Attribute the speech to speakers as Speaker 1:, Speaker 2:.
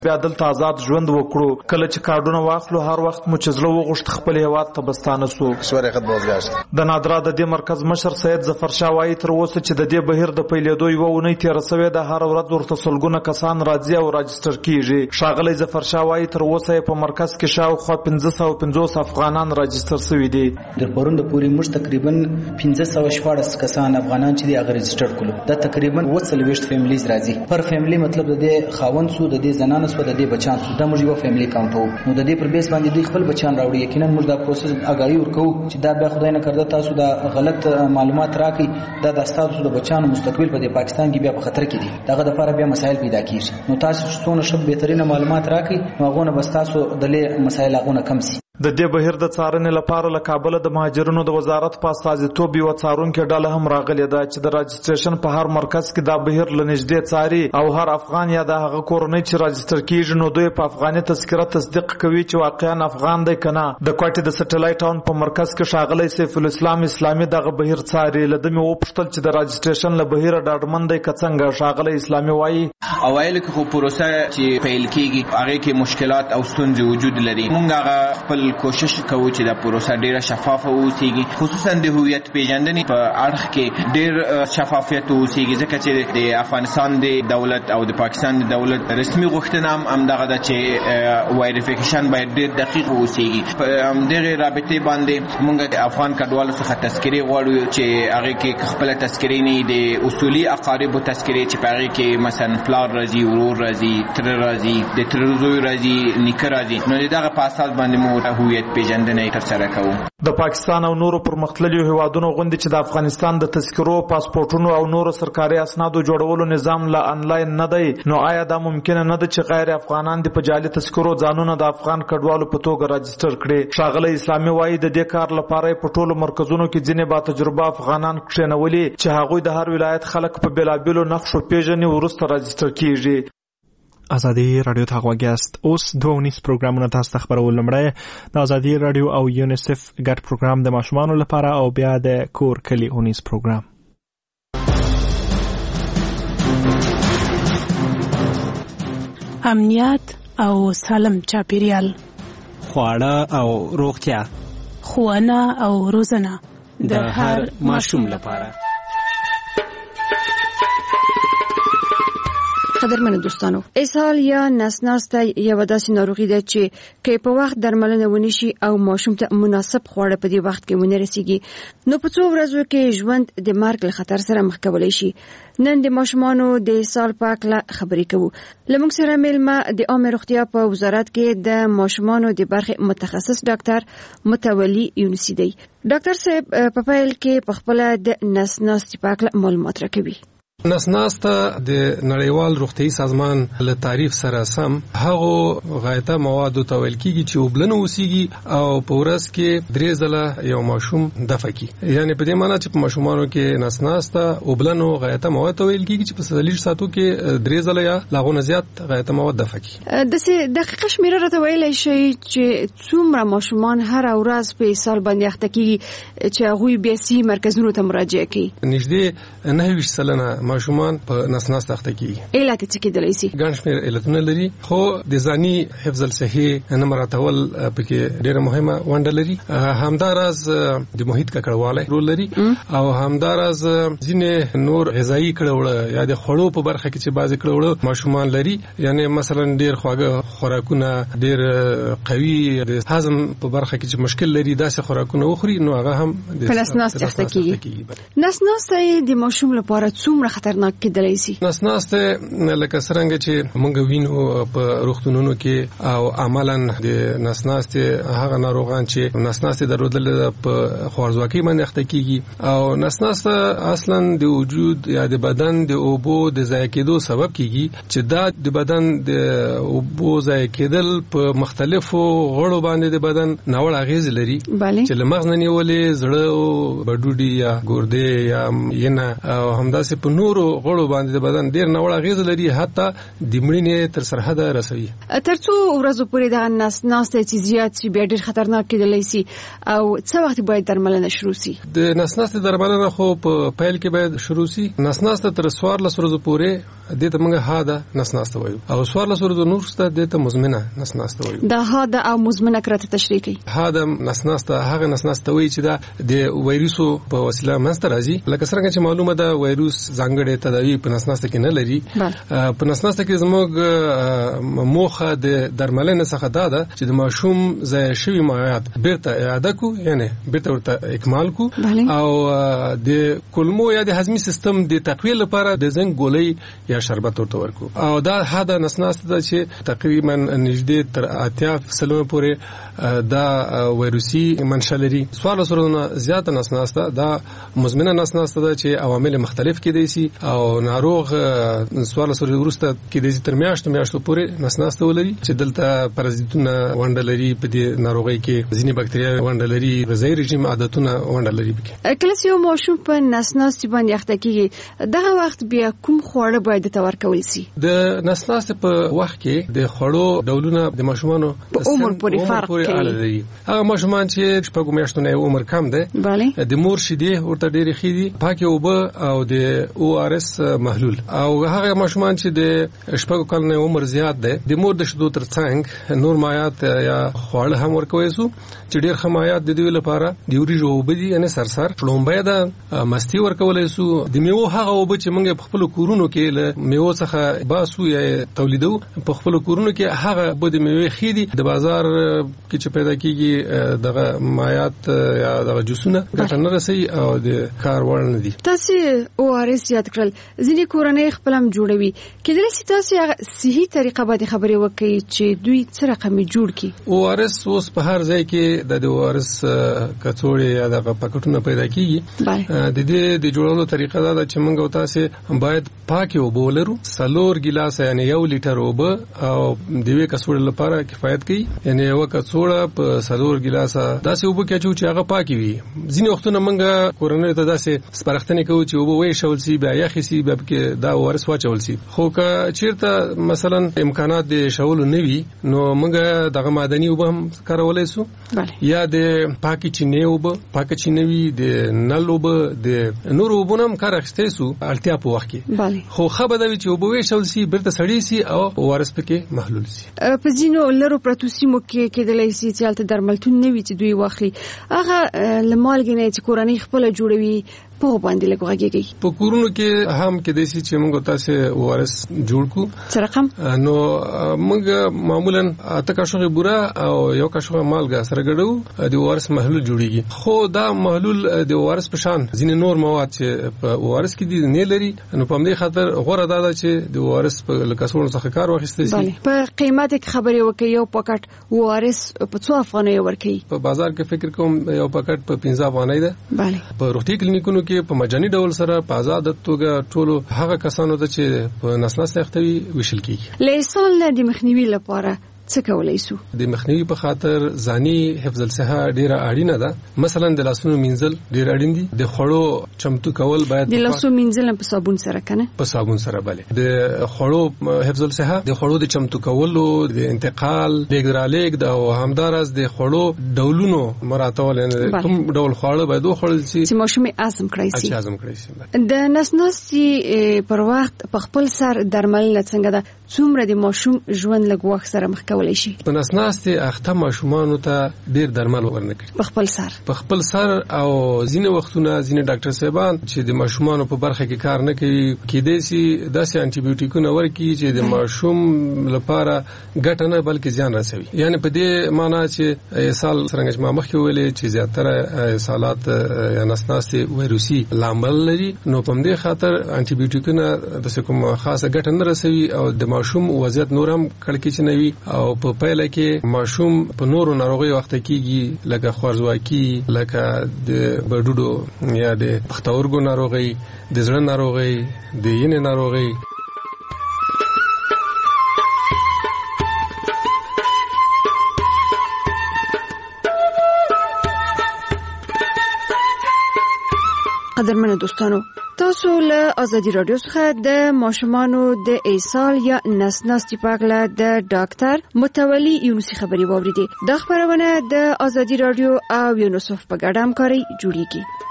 Speaker 1: بیا دلته آزاد ژوند وکړو. کله چې کارډونه واخلو هر وخت مو چې زړه وغوښت خپل هیواد ته بستانه سو. د نادرا د دې مرکز مشر سید ظفر شاه وایي تر اوسه چې د دې بهیر د پیلېدو یوه اونۍ تېره سوې ده، هر ورځ ورته سلګونه کسان راځي او راجستر کیږي. ښاغلی ظفر شاه وایي تر اوسه یې په مرکز کې شاوخوا 1550 افغانان راجستر شوي دي.
Speaker 2: در پرون پورې موږ تقریبا 1514 کسان افغانان چې دی هغه رجستر کړو. دا تقریبا 40 فیملیز راځي. پر فیملی مطلب د دې خاوند سو، د دې زنانه سو، د دې بچان سو. دا موږ یو فیملی کاونټ وو. نو د دې پر بیس باندې دوی خپل بچان راوړي. یقینا موږ دا پروسس اگاهی ورکو چې دا بیا خدای نه کړه تاسو دا غلط معلومات راکړي، دا د تاسو د بچانو مستقبل په پاکستان کې بیا په خطر کې دي. دغه د لپاره بیا مسایل پیدا کیږي. نو تاسو څونه شب بهترینه معلومات راکړي نو هغه نه بس تاسو د له مسایل هغه کم شي.
Speaker 1: د دې بهیر د څارنې لپاره له کابل د مهاجرینو د وزارت په استازیتوب یو څارونکې ډله هم راغلې ده چې د راجستریشن په هر مرکز کې دا بهیر له نږدې څاري او هر افغان یا د هغه کورنۍ چې راجستر کیږي نو دوی په افغاني تذکره تصدیق کوي چې واقعا افغان دی کنه. د کوټې د سټلایټ ټاون په مرکز کې ښاغلی سیف الاسلام اسلامي دغه بهیر څاري. له دمه وپوښتل چې د راجستریشن له بهیر ډاډمن دی که څنګه. ښاغلی اسلامي وایي
Speaker 3: اوایل کې خو پروسه چې پیل کیږي هغه کې مشکلات او ستونزې وجود لري. موږ هغه خپل کوشش کوو چې دا پروسه ډیره شفافه اوسېږي، خصوصا د هویت پیژندنې په اړخ کې ډیر شفافیت اوسېږي، ځکه چې د افغانستان د دولت او د پاکستان د دولت رسمي غوښتنه هم دغه ده چې وایریفیکیشن باید ډیر دقیق اوسېږي. په همدغې رابطې باندې موږ د افغان کډوالو څخه تذکرې غواړو چې هغې کې خپله تذکرې نه د اصولي اقاربو تذکرې چې په هغې کې مثلا پلار راځي، ورور راځي، تره راځي، د تره زوی راځي، نیکه راځي. نو د دغه په اساس باندې مو هویت پیژندنې ترسره کوو.
Speaker 1: د پاکستان او نورو پرمختللو هیوادونو غوندي چې د افغانستان د تذکرو، پاسپورټونو او نورو سرکاري اسنادو جوړولو نظام لا انلاین نه دی، نو آیا دا ممکن نه ده چې غیر افغانان د په جعلي تذکرو ځانونه د افغان کډوالو په توګه راجستر کړي؟ ښاغلی اسلامي وایي د دې کار لپاره په ټولو مرکزونو کې ځینې با تجربه افغانان کښېنولي چې هغوی د هر ولایت خلک په بېلابېلو نقشو پیژني وروسته راجستر کیږي.
Speaker 4: ازادي رادیو ته غوږ یاست. اوس 2 پروګرامونه تاسو ته خبرول. لمړی د ازادي رادیو او یونیسف ګډ پروګرام د ماشومانو لپاره او بیا د کور کلی اونیز پروګرام.
Speaker 5: امنیت او سالم چاپیریال،
Speaker 6: خواړه او روغتیا،
Speaker 5: ښوونه او روزنه
Speaker 6: د هر ماشوم لپاره.
Speaker 7: قدرمنو دوستانو، اسهال یا نسناسته یو داسې ناروغي ده چې که په وخت درملنه ونشي او ماشوم ته مناسب خواړه په دې وخت کې ونه رسیږي نو په څو ورځو کې ژوند د مرګ له خطر سره مخ کولی شي. نن د ماشومانو د اسهال په اړه خبرې کوو. لمونږ سره میلمه د عامه روغتیا په وزارت کې د ماشومانو د برخې متخصص ډاکټر متولي یونسي دی. ډاکټر صاحب په پیل کې په خپل د نسناستي په اړه معلومات راکوي.
Speaker 8: نسناسته د نړیوال روغتیايي سازمان له تعریف سره سم هغه غایطه مواد ته ویل کیږي چې وبلنه اوسېږي او په ورځ کې 3 ځله یو ماشوم دفع کی. یعنی په دې معنی چې په ماشومانو کې نسناسته وبلنه غایطه مواد ته ویل کیږي چې په 40 ساعتو کې 3 ځله یا لاغونه زیات غایطه مواد دفع کی.
Speaker 7: د څه دقیقه شمیره راته ویلای شي چې څومره ماشومان هر ورځ په اسهال باندې اخته کیږي چې هغه بیا سي مرکزونو ته مراجعه کوي؟
Speaker 8: نږدې 9 سلنه ماشومان په نسناسته اخته کیږي.
Speaker 7: علت څه کېدلی شي؟
Speaker 8: ګڼ شمېر علتونه لري، خو د ځاني حفظ الصحې نه مراتول پکې ډېره مهمه ونډه لري. همداراز د محیط ککړوالی رول لري او همداراز ځینې نور غذایي کړهوړه یا د خوړو په برخه کې چې بعضې کړهوړه ماشومان لري، یعنی مثلا ډېر خواږه خوراکونه، ډېر قوي د هضم په برخه کې چې مشکل لري، داسې خوراکونه وخوري نو هغه هم
Speaker 7: په نسناسته اخته کیږي. نسناسته د ماشوم لپاره څومره خطرناک کېدلی شي؟ نسناسته
Speaker 8: لکه څرنګه چې موږ وینو په روغتونونو کې او عملاً د نسناسته هغه ناروغان چې نسناسته درلودل په خوارځواکۍ باندې اخته کیږي او نسناسته اصلاً د وجود یا د بدن د اوبو د ضایع کېدو سبب کیږي چې دا د بدن د اوبو ضایع کېدل په مختلفو غړو باندې د بدن ناوړه اغېز لري چې له مغز نه نیولې زړه او بډوډي یا ګردې یا ینه او همداسې په نور نورو غړو باندې د بدن ډیر نوړه غیز لري، حتی د مړینې تر سرحد رسوي.
Speaker 7: ترڅو ورځو پورې د نسناسته چې زیات شي بیا ډیر خطرناک کېدلی شي، او څه وخت باید درملنه شروع شي؟
Speaker 8: د نسناسته درملنه خو په پیل کې باید شروع شي. نسناسته تر 14 ورځو پورې د ته موږ هاده نسناسته وایو، او 14 ورځو نورسته د ته مزمنه نسناسته وایو.
Speaker 7: دا هاده او مزمنه کرته تشریح کوي.
Speaker 8: هاده نسناسته هغه نسناسته وایي چې دا د وایروسو په وسیله منځته راځي. لکه څنګه چې معلومه ده وایروس ځانګړې تداوی په نسناسته کې نه لري. په نسناسته کې زموږ موخه د درملنې څخه دا ده چې د ماشوم ضایع شوي مایعات بیرته اعاده کو، یعنی بیرته ورته اکمال کو، او د کولمو یا د هضمي سیستم د تقویه لپاره د زنګ ګولۍ یا شربت ورته ورکو. او دا هاده نسناسته ده چې تقریبا نږدې تر 80% پورې دا وایروسي منشأ لري. 14 ورځې زیاته نسناسته دا مزمنه نسناسته ده چې عوامل مختلف کېدای شي، او ناروغ 14 ورځې وروسته کېدای شي تر میاشتو پورې نسناسته ولري چې دلته پرازیتونه ونډه لري. په دې ناروغۍ کې ځینې بکتریاوې ونډه لري، غذایي رژیم عادتونه ونډه لري.
Speaker 7: کله چې یو ماشوم په نسناستي باندې اخته کېږي، دغه وخت بیا کوم خواړه باید ته ورکول شي؟ د نسناستي په وخت کې د خوړو ډولونه د ماشومانو په عمر پورې فرق کوي.
Speaker 8: هغه ماشومان چې شپږ میاشتو نه عمر کم ده، د مور شیدې ورته ډېرې ښې دي، پاکې اوبه او د ORS محلول. او هغه ماشومان چې د شپږ کال نه عمر زیات ده، د مور د شیدو ترڅنګ نور مایعات یا خواړه هم ورکوي سو چې ډېر ښه مایعات د دوی لپاره د وریجو اوبه دي، یعنې سرسر لومبۍ ده، مستي ورکولی سو. د میوو هغه اوبه چې موږ په خپلو کورونو کې له میوو څخه باسو یا تولیدو په خپلو کورونو کې، هغه اوبه د میوې ښې دي. د بازار کې چې پیدا کېږي دغه مایعات یا دغه جوسونه ګټه نه رسوي او د کار وړ نه دي.
Speaker 7: تاسې ORS یاد کړل، ځینې کورنۍ خپل هم جوړوي. کېدلی شي تاسې صحي طریقه باندې خبرې وکړئ چې دوی څه رقم جوړ کړي.
Speaker 8: ORS اوس په هر ځای کې د ORS کڅوړې یا دغه پاکټونه پیدا کیږي. د دې د جوړولو طریقه دا ده چې موږ او تاسې باید پاکې اوبه ولرو، 4 ګیلاس یعنی 1 لیټر اوبه او د یوې کڅوړې لپاره کفایت کوي. یعنی یو کڅوړه په 4 ګیلاسه داسې اوبه کې چې هغه پاکې وي. ځینې وختونه موږ کورنۍ ته داسې سپارښتنې کوو چې اوبه ویشول شي، بیا یخې شي، بیا کې دا ORS واچول شي. خو که چیرته مثلا امکانات د شولو نه وي، نو موږ دغه معدني اوبه هم کارولای شو، یا د پاکې چینې اوبه، پاکه چینوي د نل اوبه، د نور اوبه هم کار اخیستی سو اړتیا په وخت کې. خو ښه به دا وي چې اوبه ویشول شي، بیرته سړې شي او ORS پکې محلول شي.
Speaker 7: په ځینو لرو پرتو سیمو کې کېدلی شي چې هلته درملتون نه وي چې دوی واخلي، هغه له مالګې نه چې کورنۍ خپله جوړوي په باندې لږ غږیږي. په
Speaker 8: کورونو کې هم کېدای شي چې موږ تاسې ORS جوړ کړو.
Speaker 7: څه رقم؟
Speaker 8: نو موږ معمولا 8 کاشوغه بوره او 1 کاشوغه مالګه سره ګډو، د ORS محلول جوړیږي. خو دا محلول د ORS په شان ځینې نور مواد چې په ORS کې دي نه لري، نو په همدې خاطر غوره ده چې د ORS په کڅوړو څخه کار واخیستل شي.
Speaker 7: په قیمت کې خبرې وکړي، یو پاکټ ORS په 2 افغانۍ ورکړي.
Speaker 8: په بازار کې فکر کوم یو پاکټ په 15 افغانۍ ده. په روغتي کلینیکونو کې په مجاني ډول سره په آزاد توګه ټولو هغه کسانو ته چې په نسناسته اخته وي ویشل کیږي.
Speaker 7: له سال نه د مخنیوي لپاره څه کولای شو؟
Speaker 8: د مخنیوي په خاطر ځاني حفظ الصحه ډیره اړینه ده. مثلا د لاسونو مینځل ډیر اړین دي. د خوړو چمتو کول باید
Speaker 7: د لاسونو مینځل په صابون سره کنه،
Speaker 8: په صابون سره. بله د خوړو حفظ الصحه، د خوړو د چمتو کولو، د انتقال، لیږد او همدارس د خوړو ډولونو مراتول، یعنی کوم ډول خواړه باید وخوړل شي
Speaker 7: چې ماشوم هضم کړی شي.
Speaker 8: هضم کړی شي.
Speaker 7: د نسناستي پر وخت په خپل سر درملنه څنګه ده؟ څومره د ماشوم ژوند لږ وخت سره مخ کولای شي؟
Speaker 8: په نسناستي اخته ماشومانو ته ډیر درمل ورنکړي
Speaker 7: په خپل سر
Speaker 8: او ځینې وختونه ځینې ډاکټر صاحبان چې د ماشومانو په برخه کې کار نه کوي، کېدای شي داسې انټي بیوټیکونه ورکړي چې د ماشوم لپاره ګټه نه بلکې زیان رسوي. یعنی په دې معنی چې اسهال څنګه چې ما مخکې ویلې چې زیاتره اسهالات یا نسناستي وایروسي لامل لري، نو په دې خاطر انټي بیوټیکونه د کوم خاصه ګټه نه رسوي او د ماشوم وضعیت نورم کړکېچنوي او په پایله کې ماشوم په نورو ناروغیو وخت کېږي، لکه خوارځواکي، لکه د بډوډو یا د پښتورګو ناروغي، د زړه ناروغي، د وینې ناروغي.
Speaker 7: قدرمنو دوستانو، تاسو له ازادي رادیو څخه د ماشومانو د ایصال یا نسناستي په اړه د ډاکټر متولي یونسي خبري واوریدي. د خبرونه د ازادي رادیو او یونیسف په ګډه همکاري جوړیږي.